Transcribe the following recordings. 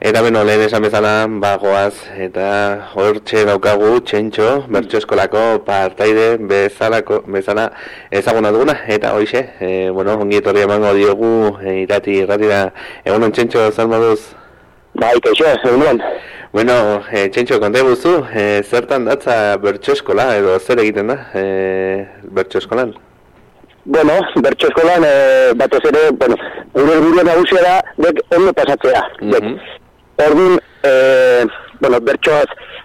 Eta beno, lehen esan bezala, goaz, eta hortxe daukagu Txentxo, bertso eskolako partaide bezala ezaguna duguna, eta hoixe, ongi etorri emango diogu irratira. Egunon Txentxo, zer moduz? Bai, kaixo, egunon. Bueno, Txentxo, konta guzu, zertan datza bertso eskola, edo zer egiten da bertso eskolan? Bueno, bertso eskolan, batez ere, gure helburua nagusia da, ondo pasatzea. Orduan, bertsoaz,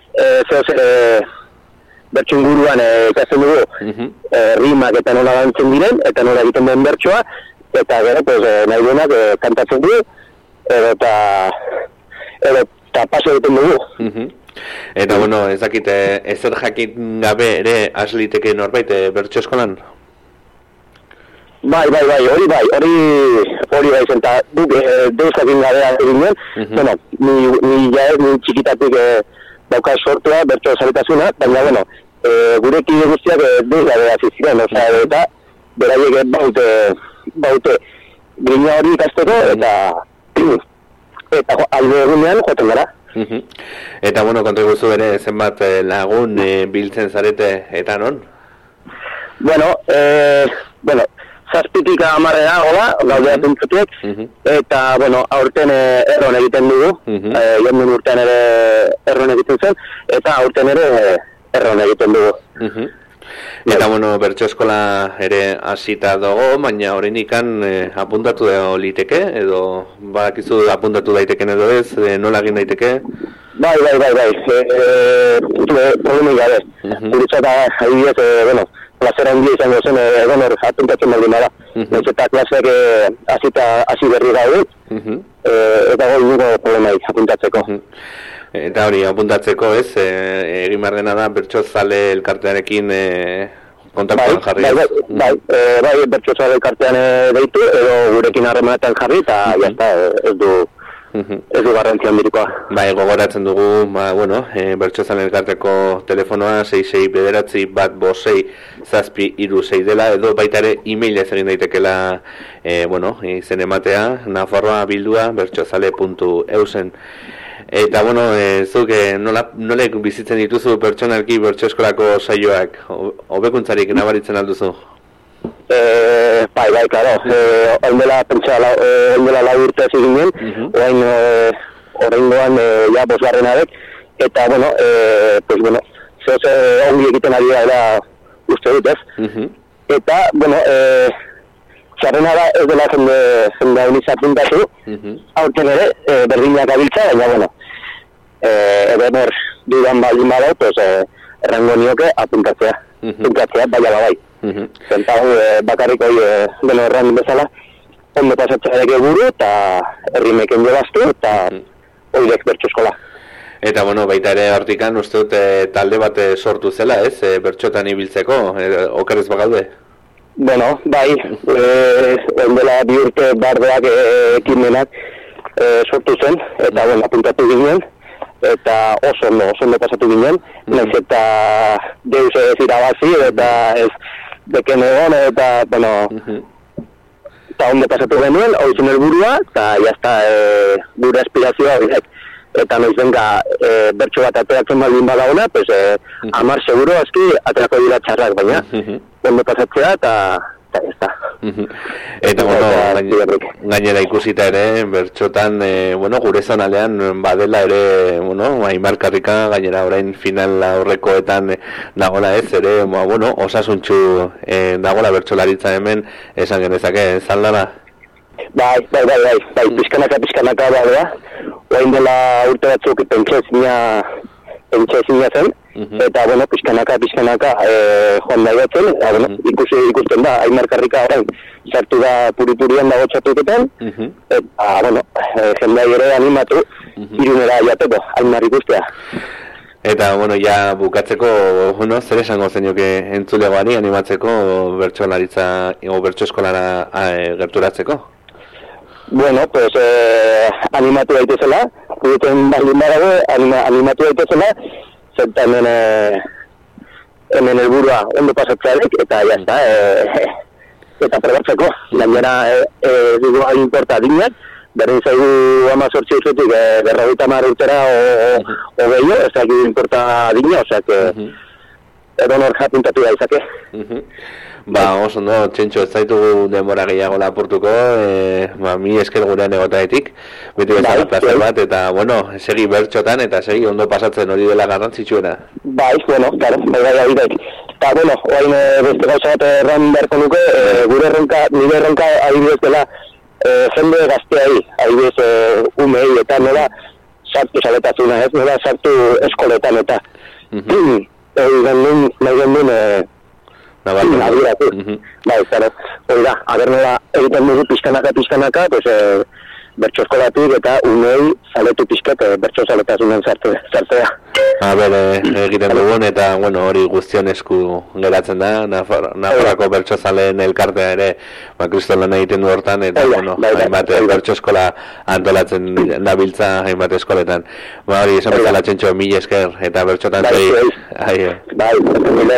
bertso inguruan ikasten dugu, rimak eta nola dantzen diren, eta nola egiten den bertsoa, eta gero, nahi duenak kantatzen du, eta paso egiten dugu. Eta, ez dakite, ezer jakin gabe ere asliteke norbait bertso eskolan? Bai, hori bai zen, eta duk deuskakin gabea eginen, ni txikitatik dauka sortua, bertso zaletasuna, baina, gure kide guztiak deus gabea ziziren, eta beraiek baute grina hori ikasteko, eta alde egunean joaten gara. Eta, konta guzu bere zenbat lagun biltzen zarete eta non? Zazpitik amarrera gola, gaudea puntzutuek, eta, aurten erron egiten dugu, joan urtean ere erron egiten zen, eta aurten ere erron egiten dugu. Eta, bertso eskola ere hasita dago, baina horrein ikan apuntatu liteke, edo badakizu apuntatu daiteken edo ez, nola egin daiteke? Bai, problemik gabe. Gurutzat adibidez, plazera handia izango zen, apuntatzen baldin bada. Naiz eta klaseak hasi berri gaude, eta goi dugu problemaik apuntatzeko. Eta hori, apuntatzeko ez, egin behar dena da bertsozale elkartearekin kontaktuan jarri ez? Bai, bertsozale elkartean deitu, edo gurekin harremanetan jarri, eta jazta, ez du garrantzia handirikoa. Bai, gogoratzen dugu, bertsozale elkarteko telefonoa 669-156 dela, edo baita ere e-mailez egin daitekela, izen ematea, nafarroa bertsozale.eusen. Eta, zuk nola bizitzen dituzu pertsonalki bertso eskolako saioak, hobekuntzarik nabaritzen alduzu? Bai, klaro, ondela lau urte ez eginen, horrengoan ja bosgarrenarek, eta, ongi egiten ari da uste dut, ez? Eta, txarrena da ez dela jende honiz apuntatu, aurten ere, berdinak abiltza, baina, edo dudan baldin badau, errango nioke apuntatzea, bai ala bai. Zenta bakarrik hori erran bezala, ondo pasatzea ere guru, eta herrimeken jolaztu, eta horiek bertso eskola. Eta, baita ere hortikan uste dut talde bat sortu zela, ez? Bertxotan ibiltzeko, okerrez bagaude? Bai, ondela bi urte bardeak ekimenak sortu zen, eta apuntatu ginen, eta oso ondo pasatu ginen, nahiz eta deus ez irabazi, eta ez deken egon, eta ondo pasatu genuen, hori zen helburua, eta jazta gure aspirazioa horiek. Eta noiz benga bertso bat ateratzen baldin badauna, amar seguro aski aterako dira txarrak, baina ondo pasatzea eta ez da. Eta gainera ikusita ere, bertxotan, gure zonalean badela ere, Aimarkarrika, gainera orain final aurrekoetan dagoela ez, ere, osasuntxu dagoela bertxolaritza hemen, esan genezake, zaldala? Bai, pizkanaka badea, oain dela urte batzuk pentsezina zen, eta, pizkanaka joan daiatzen, ikusten da, Aimarkarrika orain, sartu da puripurian dago txatuketan, eta, jendai ere animatu, irunera jateko, Aimar ikustea. Eta, ja bukatzeko, zer esango zenioke entzulegoari animatzeko bertsolaritza, bertso eskolara gerturatzeko? Animatu daitezela, guten baldin badago, animatu daitezela, zenta hemen helburua ondo pasatzearek, eta jazta, eta probatzeko, gainera dugu importa dinak, berdin zaigu 18 urtetik 50 urtera o gehiago, ez dakit importa dina, osea, edonor apuntatu da izake. Oso ondo, Txentxo, ez zaitugu denbora gehiago lapurtuko, mi esker gurean egotaetik, beti bezala plazer bat, eta, bueno, segi bertxotan, eta segi ondo pasatzen hori dela garrantzitsuena. Bueno, claro, eta, bueno, oain beste gauza bat erran beharko nuke, nire erronka adibidez dela, jende gazteai, adibidez umei, eta nola sartu zaletasuna, ez, nola sartu eskoletan, eta nahi gendun, hori da, aber nola egiten dugu pizkanaka, pues, bertso eskolatik eta unei zaletu pizket, bertso zaletasunen sartzea. Egiten dugun, eta, bueno, hori guztion esku geratzen da, Nafarroako bertso zaleen elkartea ere, kristolan egiten du hortan, eta, bueno, hainbat bertso eskola antolatzen nabiltza hainbat eskoletan. Hori, esan bezala Txentxo, mila esker, eta bertsotan zei.